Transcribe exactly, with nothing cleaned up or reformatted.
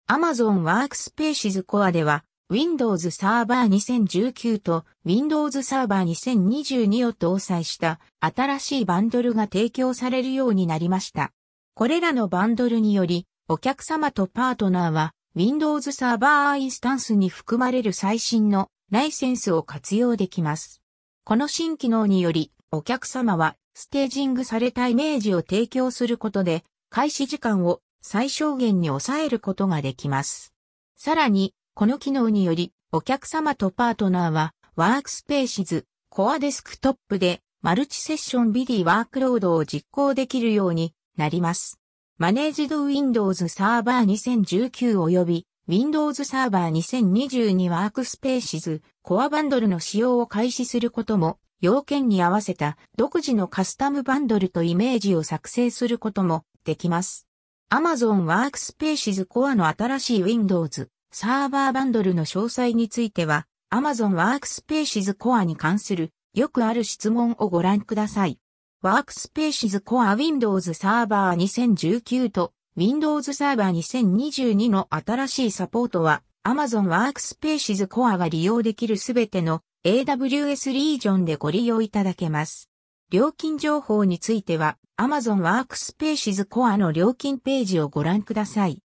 Amazon Workspaces Core では、Windows Server にせんじゅうきゅうと Windows Server にせんにじゅうにを搭載した新しいバンドルが提供されるようになりました。これらのバンドルにより、お客様とパートナーは Windows Server インスタンスに含まれる最新のライセンスを活用できます。この新機能により、お客様はステージングされたイメージを提供することで、開始時間を最小限に抑えることができます。さらに、この機能により、お客様とパートナーは、Workspaces、Core デスクトップで、マルチセッションビディワークロードを実行できるようになります。Managed Windows Server にせんじゅうきゅう及び Windows Server にせんにじゅうに Workspaces、Core バンドルの使用を開始することも、要件に合わせた独自のカスタムバンドルとイメージを作成することもできます。Amazon Workspaces Core の新しい Windowsサーバーバンドルの詳細については、Amazon Workspaces Core に関するよくある質問をご覧ください。Workspaces Core Windows Server にせんじゅうきゅうと Windows Server にせんにじゅうにの新しいサポートは Amazon Workspaces Core が利用できるすべての エーダブリューエス リージョンでご利用いただけます。料金情報については Amazon Workspaces Core の料金ページをご覧ください。